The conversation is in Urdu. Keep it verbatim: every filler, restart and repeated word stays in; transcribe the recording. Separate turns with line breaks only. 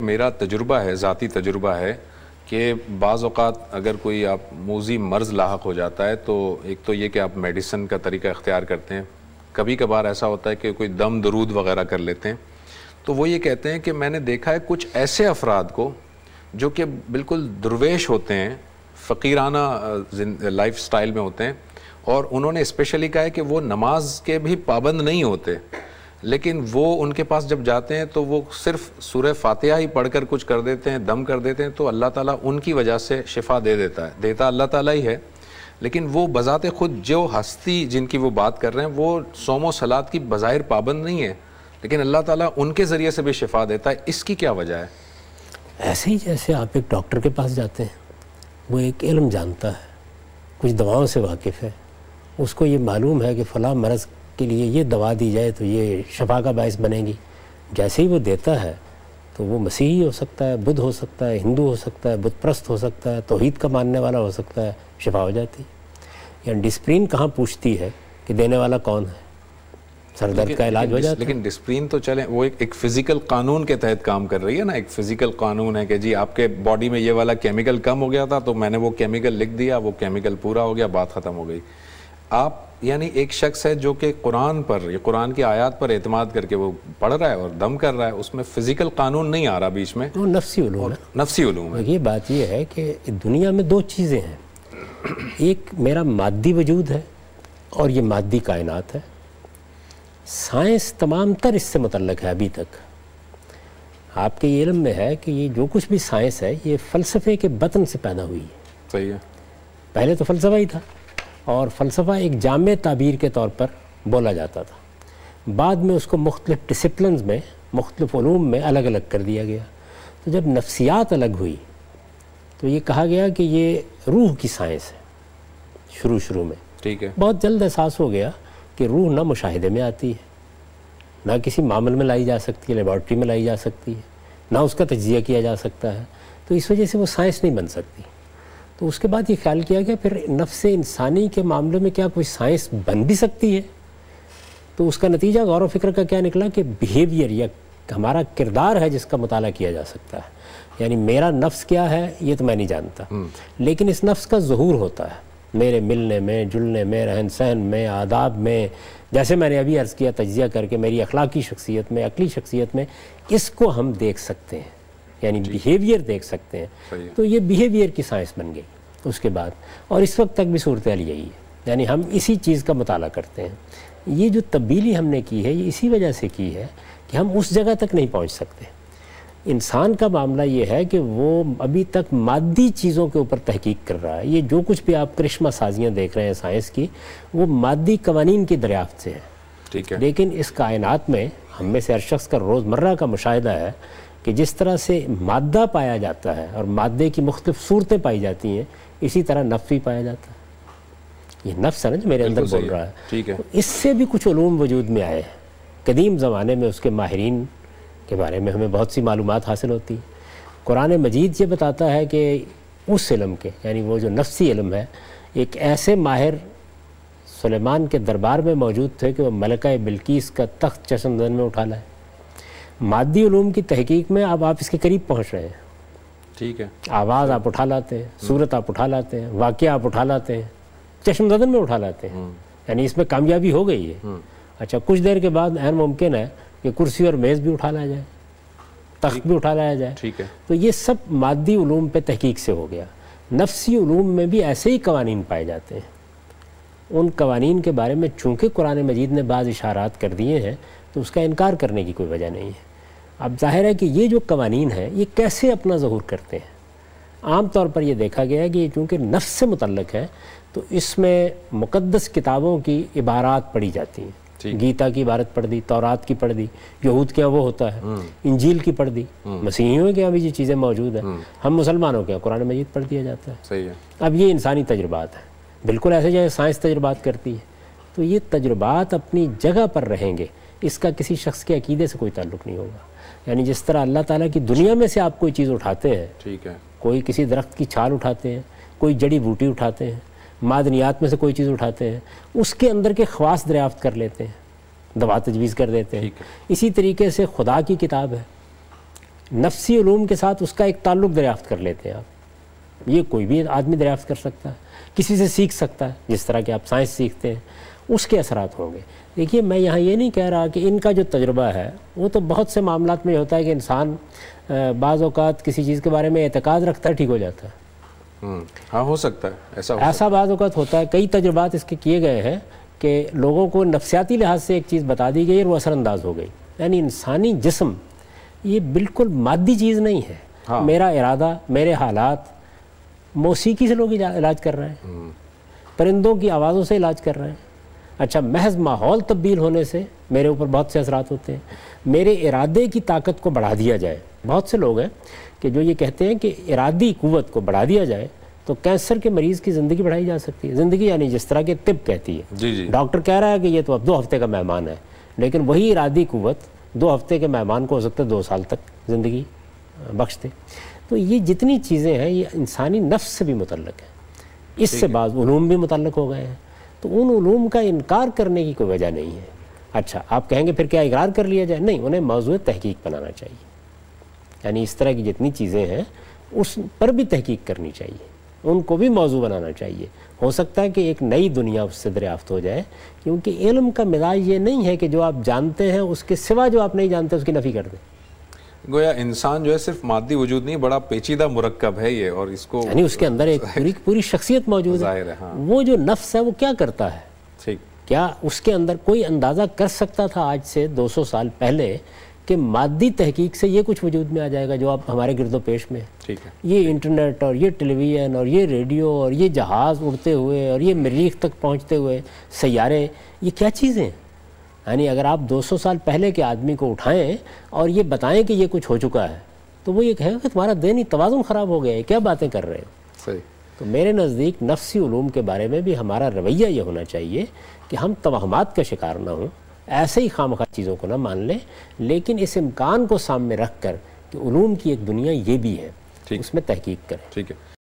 میرا تجربہ ہے، ذاتی تجربہ ہے کہ بعض اوقات اگر کوئی آپ موذی مرض لاحق ہو جاتا ہے تو ایک تو یہ کہ آپ میڈیسن کا طریقہ اختیار کرتے ہیں، کبھی کبھار ایسا ہوتا ہے کہ کوئی دم درود وغیرہ کر لیتے ہیں، تو وہ یہ کہتے ہیں کہ میں نے دیکھا ہے کچھ ایسے افراد کو جو کہ بالکل درویش ہوتے ہیں، فقیرانہ لائف سٹائل میں ہوتے ہیں، اور انہوں نے اسپیشلی کہا ہے کہ وہ نماز کے بھی پابند نہیں ہوتے، لیکن وہ ان کے پاس جب جاتے ہیں تو وہ صرف سورہ فاتحہ ہی پڑھ کر کچھ کر دیتے ہیں، دم کر دیتے ہیں، تو اللہ تعالیٰ ان کی وجہ سے شفا دے دیتا ہے، دیتا اللہ تعالیٰ ہی ہے، لیکن وہ بذات خود جو ہستی جن کی وہ بات کر رہے ہیں وہ صوم و صلاۃ کی بظاہر پابند نہیں ہے، لیکن اللہ تعالیٰ ان کے ذریعے سے بھی شفا دیتا ہے، اس کی کیا وجہ ہے؟
ایسے ہی جیسے آپ ایک ڈاکٹر کے پاس جاتے ہیں، وہ ایک علم جانتا ہے، کچھ دواؤں سے واقف ہے، اس کو یہ معلوم ہے کہ فلاں مرض کے لیے یہ دوا دی جائے تو یہ شفا کا باعث بنے گی، جیسے ہی وہ دیتا ہے تو وہ مسیحی ہو سکتا ہے، بدھ ہو سکتا ہے، ہندو ہو سکتا ہے، بت پرست ہو سکتا ہے، توحید کا ماننے والا ہو سکتا ہے، شفا ہو جاتی ہے۔ یعنی ڈسپرین کہاں پوچھتی ہے کہ دینے والا کون ہے، سر درد کا علاج ہو جاتا ہے۔
لیکن ڈسپرین تو چلیں وہ ایک فزیکل قانون کے تحت کام کر رہی ہے نا، ایک فزیکل قانون ہے کہ جی آپ کے باڈی میں یہ والا کیمیکل کم ہو گیا تھا تو میں نے وہ کیمیکل لکھ دیا، وہ کیمیکل پورا ہو گیا، بات ختم ہو گئی۔ آپ یعنی ایک شخص ہے جو کہ قرآن پر یا قرآن کی آیات پر اعتماد کر کے وہ پڑھ رہا ہے اور دم کر رہا ہے، اس میں فزیکل قانون نہیں آ رہا بیچ میں،
وہ نفسی علوم ہے،
نفسی علوم ہے۔
یہ بات یہ ہے کہ دنیا میں دو چیزیں ہیں، ایک میرا مادی وجود ہے اور یہ مادی کائنات ہے۔ سائنس تمام تر اس سے متعلق ہے ابھی تک۔ آپ کے علم میں ہے کہ یہ جو کچھ بھی سائنس ہے یہ فلسفے کے بطن سے پیدا ہوئی ہے۔
صحیح ہے۔
پہلے تو فلسفہ ہی تھا، اور فلسفہ ایک جامع تعبیر کے طور پر بولا جاتا تھا، بعد میں اس کو مختلف ڈسپلنز میں، مختلف علوم میں الگ الگ کر دیا گیا۔ تو جب نفسیات الگ ہوئی تو یہ کہا گیا کہ یہ روح کی سائنس ہے شروع شروع میں۔
ٹھیک ہے۔
بہت جلد احساس ہو گیا کہ روح نہ مشاہدے میں آتی ہے، نہ کسی معمل میں لائی جا سکتی ہے، لیبارٹری میں لائی جا سکتی ہے، نہ اس کا تجزیہ کیا جا سکتا ہے، تو اس وجہ سے وہ سائنس نہیں بن سکتی۔ تو اس کے بعد یہ خیال کیا گیا پھر نفس انسانی کے معاملے میں کیا کوئی سائنس بن بھی سکتی ہے؟ تو اس کا نتیجہ غور و فکر کا کیا نکلا کہ بیہیویئر یا ہمارا کردار ہے جس کا مطالعہ کیا جا سکتا ہے۔ یعنی میرا نفس کیا ہے یہ تو میں نہیں جانتا، لیکن اس نفس کا ظہور ہوتا ہے میرے ملنے میں، جلنے میں، رہن سہن میں، آداب میں، جیسے میں نے ابھی عرض کیا تجزیہ کر کے میری اخلاقی شخصیت میں، عقلی شخصیت میں، اس کو ہم دیکھ سکتے ہیں، یعنی بیہیویئر دیکھ سکتے ہیں۔ تو یہ بیہیویئر کی سائنس بن گئی اس کے بعد، اور اس وقت تک بھی صورتحال یہی ہے، یعنی ہم اسی چیز کا مطالعہ کرتے ہیں۔ یہ جو تبدیلی ہم نے کی ہے یہ اسی وجہ سے کی ہے کہ ہم اس جگہ تک نہیں پہنچ سکتے۔ انسان کا معاملہ یہ ہے کہ وہ ابھی تک مادی چیزوں کے اوپر تحقیق کر رہا ہے۔ یہ جو کچھ بھی آپ کرشمہ سازیاں دیکھ رہے ہیں سائنس کی، وہ مادی قوانین کی دریافت سے ہے۔
ٹھیک ہے۔
لیکن اس کائنات میں ہم میں سے ہر شخص کا روزمرہ کا مشاہدہ ہے کہ جس طرح سے مادہ پایا جاتا ہے اور مادے کی مختلف صورتیں پائی جاتی ہیں، اسی طرح نفس بھی پایا جاتا ہے۔ یہ نفس ہے نا جو میرے اندر بول رہا ہے۔
ٹھیک ہے۔
اس سے بھی کچھ علوم وجود میں آئے ہیں۔ قدیم زمانے میں اس کے ماہرین کے بارے میں ہمیں بہت سی معلومات حاصل ہوتی ہیں۔ قرآن مجید یہ بتاتا ہے کہ اس علم کے، یعنی وہ جو نفسی علم ہے، ایک ایسے ماہر سلیمان کے دربار میں موجود تھے کہ وہ ملکہ بلقیس کا تخت چشم زن میں اٹھا لائے۔ مادی علوم کی تحقیق میں اب آپ اس کے قریب پہنچ رہے ہیں۔
ٹھیک ہے۔
آواز آپ اٹھا لاتے ہیں، صورت آپ اٹھا لاتے ہیں، واقعہ آپ اٹھا لاتے ہیں، چشم زدن میں اٹھا لاتے ہیں، یعنی اس میں کامیابی ہو گئی ہے۔ اچھا کچھ دیر کے بعد عین ممکن ہے کہ کرسی اور میز بھی اٹھا لایا جائے، تخت بھی اٹھا لایا جائے۔
ٹھیک ہے۔
تو یہ سب مادی علوم پہ تحقیق سے ہو گیا۔ نفسی علوم میں بھی ایسے ہی قوانین پائے جاتے ہیں۔ ان قوانین کے بارے میں چونکہ قرآن مجید نے بعض اشارات کر دیے ہیں تو اس کا انکار کرنے کی کوئی وجہ نہیں ہے۔ اب ظاہر ہے کہ یہ جو قوانین ہیں یہ کیسے اپنا ظہور کرتے ہیں؟ عام طور پر یہ دیکھا گیا ہے کہ یہ چونکہ نفس سے متعلق ہے تو اس میں مقدس کتابوں کی عبارات پڑھی جاتی ہیں۔ گیتا کی عبارت پڑھ دی، تورات کی پڑھ دی، یہود کے یہاں وہ ہوتا ہے، انجیل کی پڑھ دی، مسیحیوں کے یہاں بھی یہ چیزیں موجود ہیں، ہم مسلمانوں کے یہاں قرآن مجید پڑھ دیا جاتا ہے۔
صحیح ہے۔
اب یہ انسانی تجربات ہیں، بالکل ایسے جیسے سائنس تجربات کرتی ہے، تو یہ تجربات اپنی جگہ پر رہیں گے، اس کا کسی شخص کے عقیدے سے کوئی تعلق نہیں ہوگا۔ یعنی جس طرح اللہ تعالیٰ کی دنیا میں سے آپ کوئی چیز اٹھاتے ہیں،
ٹھیک ہے،
کوئی کسی درخت کی چھال اٹھاتے ہیں، کوئی جڑی بوٹی اٹھاتے ہیں، معدنیات میں سے کوئی چیز اٹھاتے ہیں، اس کے اندر کے خواص دریافت کر لیتے ہیں، دوا تجویز کر دیتے ہیں۔ اسی طریقے سے خدا کی کتاب ہے، نفسی علوم کے ساتھ اس کا ایک تعلق دریافت کر لیتے ہیں آپ. یہ کوئی بھی آدمی دریافت کر سکتا ہے, کسی سے سیکھ سکتا ہے, جس طرح کہ آپ سائنس سیکھتے ہیں اس کے اثرات ہوں گے. دیکھیے میں یہاں یہ نہیں کہہ رہا کہ ان کا جو تجربہ ہے وہ تو بہت سے معاملات میں ہوتا ہے کہ انسان بعض اوقات کسی چیز کے بارے میں اعتقاد رکھتا ہے, ٹھیک ہو جاتا ہے.
ہاں ہو سکتا ہے ایسا ہو
ایسا بعض اوقات ہوتا ہے. کئی تجربات اس کے کیے گئے ہیں کہ لوگوں کو نفسیاتی لحاظ سے ایک چیز بتا دی گئی اور وہ اثر انداز ہو گئی. یعنی انسانی جسم یہ بالکل مادی چیز نہیں ہے.
ہاں.
میرا ارادہ, میرے حالات, موسیقی سے لوگ علاج کر رہے ہیں, پرندوں کی آوازوں سے علاج کر رہے ہیں. اچھا محض ماحول تبدیل ہونے سے میرے اوپر بہت سے اثرات ہوتے ہیں. میرے ارادے کی طاقت کو بڑھا دیا جائے. بہت سے لوگ ہیں کہ جو یہ کہتے ہیں کہ ارادی قوت کو بڑھا دیا جائے تو کینسر کے مریض کی زندگی بڑھائی جا سکتی ہے. زندگی یعنی جس طرح کے طب کہتی ہے.
جی جی
ڈاکٹر کہہ رہا ہے کہ یہ تو اب دو ہفتے کا مہمان ہے, لیکن وہی ارادی قوت دو ہفتے کے مہمان کو ہو سکتا ہے دو سال تک زندگی بخش دے. تو یہ جتنی چیزیں ہیں یہ انسانی نفس سے بھی متعلق ہیں. اس سے بعض علوم بھی متعلق ہو گئے ہیں. تو ان علوم کا انکار کرنے کی کوئی وجہ نہیں ہے. اچھا آپ کہیں گے پھر کیا اقرار کر لیا جائے؟ نہیں, انہیں موضوع تحقیق بنانا چاہیے. یعنی اس طرح کی جتنی چیزیں ہیں اس پر بھی تحقیق کرنی چاہیے, ان کو بھی موضوع بنانا چاہیے. ہو سکتا ہے کہ ایک نئی دنیا اس سے دریافت ہو جائے, کیونکہ علم کا مزاج یہ نہیں ہے کہ جو آپ جانتے ہیں اس کے سوا جو آپ نہیں جانتے اس کی نفی کر دیں.
گویا انسان جو ہے صرف مادی وجود نہیں, بڑا پیچیدہ مرکب ہے یہ, اور اس کو
یعنی اس کے اندر ایک پوری پوری شخصیت موجود ہے.
ہاں.
وہ جو نفس ہے وہ کیا کرتا ہے؟
ٹھیک.
کیا اس کے اندر کوئی اندازہ کر سکتا تھا آج سے دو سو سال پہلے کہ مادی تحقیق سے یہ کچھ وجود میں آ جائے گا جو آپ ہمارے گرد و پیش میں؟
ٹھیک ہے.
یہ انٹرنیٹ اور یہ ٹیلی ویژن اور یہ ریڈیو اور یہ جہاز اڑتے ہوئے اور یہ مریخ تک پہنچتے ہوئے سیارے, یہ کیا چیزیں ہیں؟ یعنی اگر آپ دو سو سال پہلے کے آدمی کو اٹھائیں اور یہ بتائیں کہ یہ کچھ ہو چکا ہے تو وہ یہ کہے گا کہ تمہارا ذہنی توازن خراب ہو گیا ہے, کیا باتیں کر رہے ہو.
صحیح.
تو میرے نزدیک نفسی علوم کے بارے میں بھی ہمارا رویہ یہ ہونا چاہیے کہ ہم توہمات کا شکار نہ ہوں, ایسے ہی خام خواہ چیزوں کو نہ مان لیں, لیکن اس امکان کو سامنے رکھ کر کہ علوم کی ایک دنیا یہ بھی ہے, اس میں تحقیق کریں.
ٹھیک ہے.